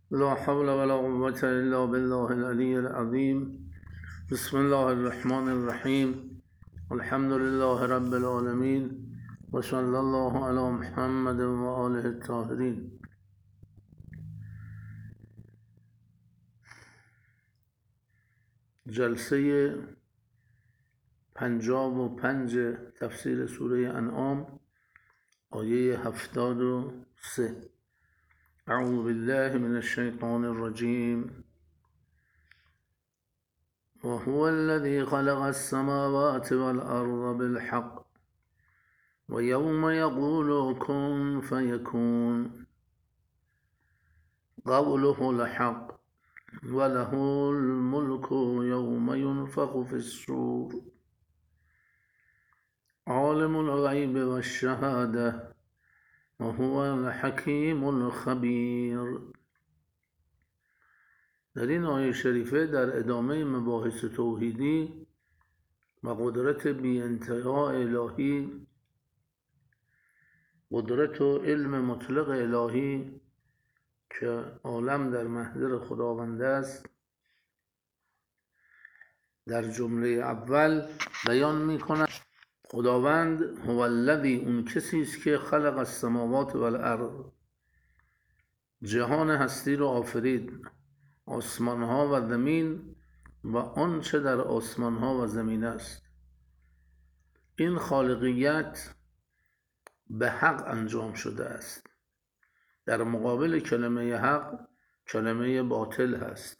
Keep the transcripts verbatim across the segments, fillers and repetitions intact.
لا حول ولا قوة إلا بالله العلي العظيم. بسم الله الرحمن الرحيم. الحمد لله رب العالمين وصلى الله على محمد وآله الطاهرين. جلسه پنجاب و پنج تفسیر سوره انعام آیه هفتاد و سه. اعوذ بالله من الشیطان الرجیم. وهو الذي خلق السماوات والأرض بالحق ويوم يقول كن فيكون قوله الحق وله الملك يوم ينفخ في الصور عالم الغيب والشهادة وهو الحكيم الخبیر. در این آیه شریفه در ادامه مباحث توحیدی و قدرت بی انتها الهی، قدرت و علم مطلق الهی که عالم در محضر خداوند است، در جمله اول بیان می کند خداوند هو الذی، اون کسی است که خلق السماوات والارض، جهان هستی رو آفرید، آسمان ها و زمین و آنچه در آسمان ها و زمین است. این خالقیت به حق انجام شده است. در مقابل کلمه حق کلمه باطل هست.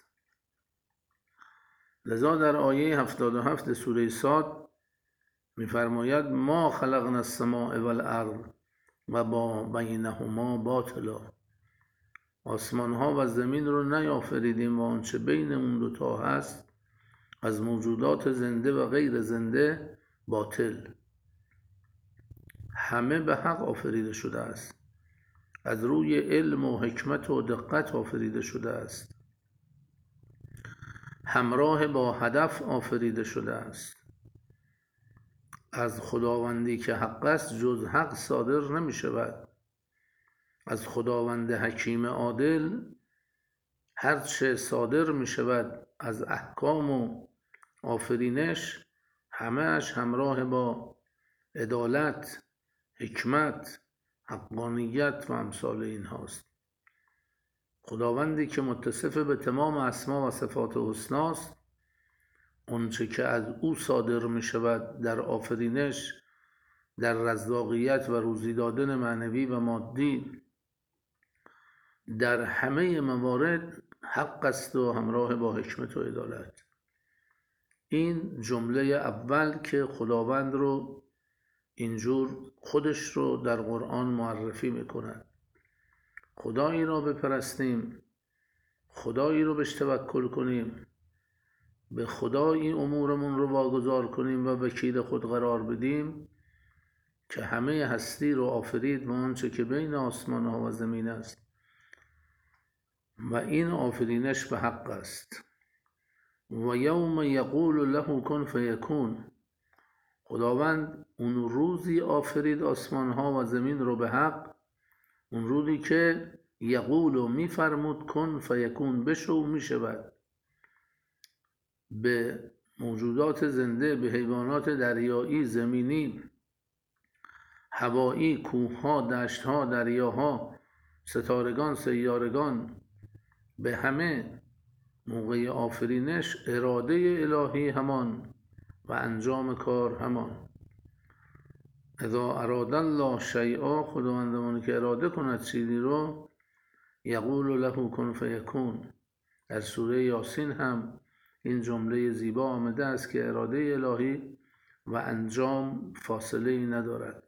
لذا در آیه هفتاد و هفت سوره صاد می‌فرماید ما خلقنا السماء والارض و با بینهما باطلا، آسمان ها و زمین رو نیافریدیم و آنچه بین اون دوتا هست از موجودات زنده و غیر زنده باطل، همه به حق آفریده شده است، از روی علم و حکمت و دقت آفریده شده است، همراه با هدف آفریده شده است. از خداوندی که حق است جز حق صادر نمی شود. از خداوند حکیم عادل هرچه صادر می شود از احکام و آفرینش همه‌اش همراه با عدالت، حکمت، حقانیت و امثال این هاست. خداوندی که متصف به تمام اسما و صفات حسناست، آنچه که از او صادر می شود در آفرینش، در رزاقیت و روزی دادن معنوی و مادی، در همه موارد حق است و همراه با حکمت و عدالت. این جمله اول که خداوند رو اینجور خودش رو در قرآن معرفی میکند. خدایی را بپرستیم، خدایی رو بهش توکل کنیم، به خدایی امورمون رو واگذار کنیم و وکیل خود قرار بدیم که همه هستی رو آفرید و آنچه که بین آسمان ها و زمین است و این آفرینش به حق است. و یوم یقول له کن فیکون، خداوند اون روزی آفرید آسمان ها و زمین رو به حق، اون روزی که یقول و میفرمود کن فیکون، بشو میشود، به موجودات زنده، به حیوانات دریایی، زمینی، هوایی، کوهها، دشتها، دریاها، ستارگان، سیارگان، به همه موقع آفرینش اراده الهی همان و انجام کار همان. اذا اراد الله شیئا، خداوندمانی که اراده کند چیزی رو، یقول له کن فیکون. در سوره یاسین هم این جمله زیبا آمده است که اراده الهی و انجام فاصله ای ندارد.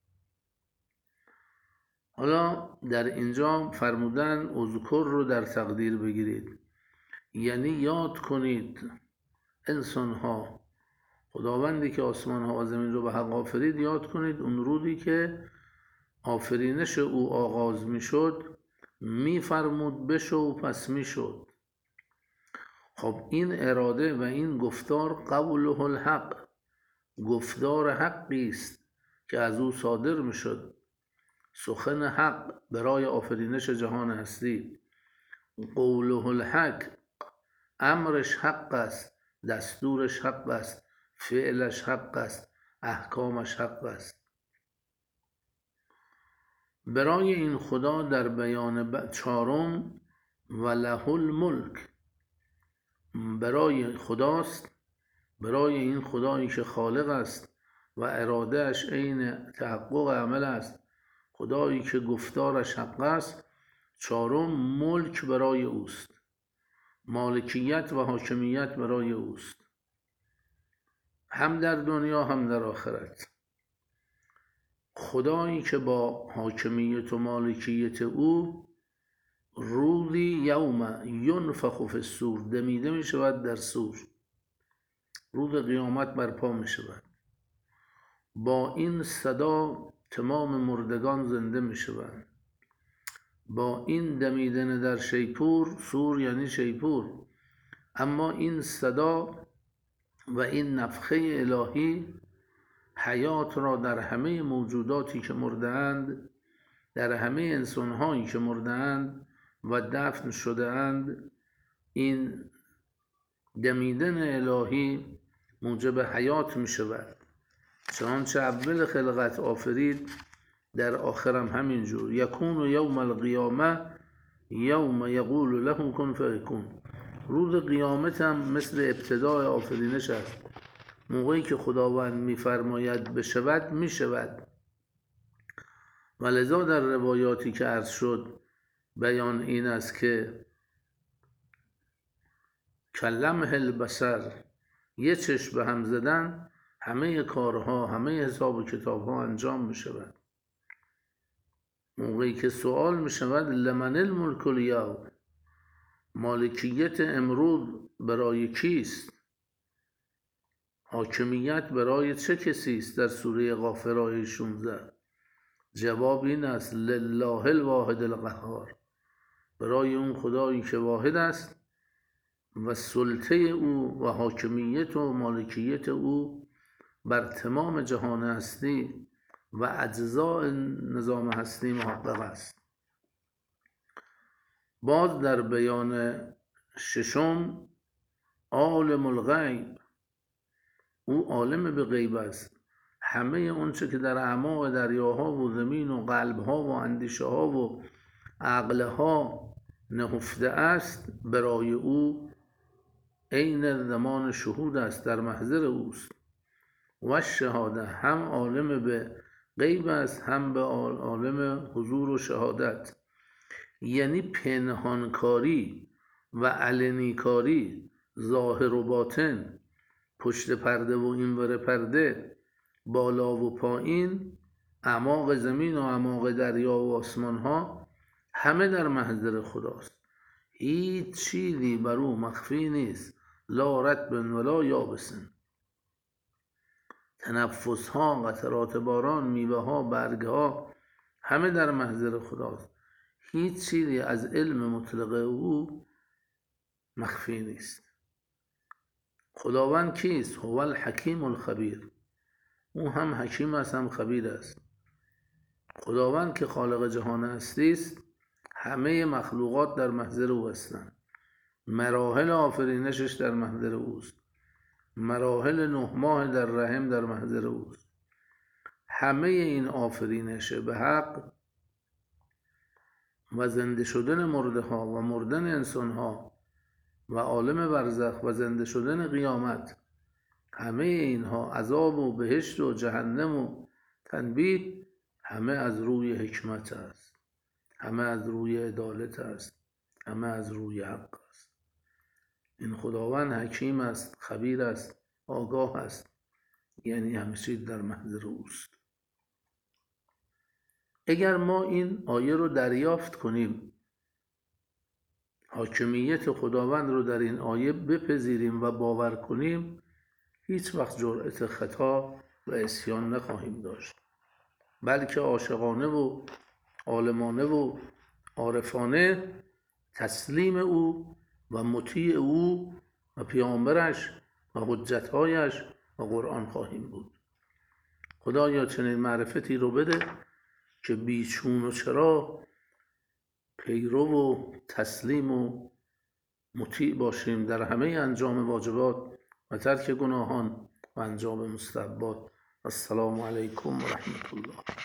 حالا در اینجا فرمودن اذکر رو در تقدیر بگیرید، یعنی یاد کنید انسان ها، خداوندی که آسمان ها و زمین رو به حق آفرید، یاد کنید اون روزی که آفرینش او آغاز می شد، می فرمود بشو پس می شد. خب این اراده و این گفتار قوله الحق، گفتار حقی است که از او صادر می شد، سخن حق برای آفرینش جهان هستی. قوله الحق، امرش حق است، دستورش حق است، فعلش حق است، احکامش حق است. برای این خدا در بیان چهارم و له الملک، برای خداست، برای این خدایی که خالق است و ارادهش عین تحقق عمل است، خدایی که گفتارش حق است. چهارم، ملک برای اوست، مالکیت و حاکمیت برای اوست، هم در دنیا هم در آخرت. خدایی که با حاکمیت و مالکیت او روزی یوم ینفخ فی الصور، دمیده می شود در صور، روز قیامت برپا می شود. با این صدا تمام مردگان زنده می شوند. با این دمیدن در شیپور، صور یعنی شیپور، اما این صدا و این نفخه الهی حیات را در همه موجوداتی که مرده‌اند، در همه انسان‌هایی که مرده‌اند و دفن شده‌اند، این دمیدن الهی موجب حیات می شود. چنانچه اول خلقت آفرید، در آخرم همینجور. یکون یوم القیامه یوم یقول له کن فیکون، روز قیامت هم مثل ابتدای آفرینش است. موقعی که خداوند میفرماید بشود میشود. و لذا در روایاتی که عرض شد بیان این است که کلمه البصر، یه چشم به هم زدن همه کارها، همه حساب و کتابها انجام می شود. موقعی که سوال می شود لمن الملک الیوم، مالکیت امروز برای کیست؟ حاکمیت برای چه کسی است؟ در سوره غافر آیه شانزده جواب این است لله الواحد القهار، برای اون خدایی که واحد است و سلطه او و حاکمیت و مالکیت او بر تمام جهان هستی و اجزاء نظام هستی محقق است. باز در بیان ششم عالم الغیب، او عالم به غیب است. همه اونچه که در اعماق دریاها و زمین و قلبها و اندیشه ها و عقلها نهفته است، برای او عین زمان شهود است، در محضر اوست. و شهاده، هم عالم به غیب است، هم به عالم حضور و شهادت. یعنی پنهانکاری و علنیکاری، ظاهر و باطن، پشت پرده و اینور پرده، بالا و پایین، اعماق زمین و اعماق دریا و آسمان ها، همه در محضر خداست. هیچ چیزی بر او مخفی نیست. لا رطب ولا یابس، تنفس ها، قطرات باران، میوه ها، برگ ها، همه در محضر خداست. هیچ چیزی از علم مطلق او مخفی نیست. خداوند کیست؟ هو الحکیم الخبیر، او هم حکیم است هم خبیر است. خداوند که خالق جهان هستی است، همه مخلوقات در محضر او هستند. مراحل آفرینشش در محضر اوست. مراحل نه ماه در رحم در محضر اوست. همه این آفرینش به حق و زنده شدن مرده ها و مردن انسان ها و عالم برزخ و زنده شدن قیامت، همه اینها عذاب و بهشت و جهنم و تنبیه، همه از روی حکمت است، همه از روی عدالت است، همه از روی حق است. این خداوند حکیم است، خبیر است، آگاه است، یعنی همه چیز در محضر اوست. اگر ما این آیه رو دریافت کنیم، حاکمیت خداوند رو در این آیه بپذیریم و باور کنیم، هیچ وقت جرأت خطا و عصیان نخواهیم داشت، بلکه عاشقانه و عالمانه و عارفانه تسلیم او و مطیع او و پیامبرش و حجتهایش و قرآن خواهیم بود. خدایا چنین معرفتی رو بده که بیچون و چرا پیرو و تسلیم و مطیع باشیم در همه انجام واجبات و ترک گناهان و انجام مستحبات. السلام علیکم و رحمت الله.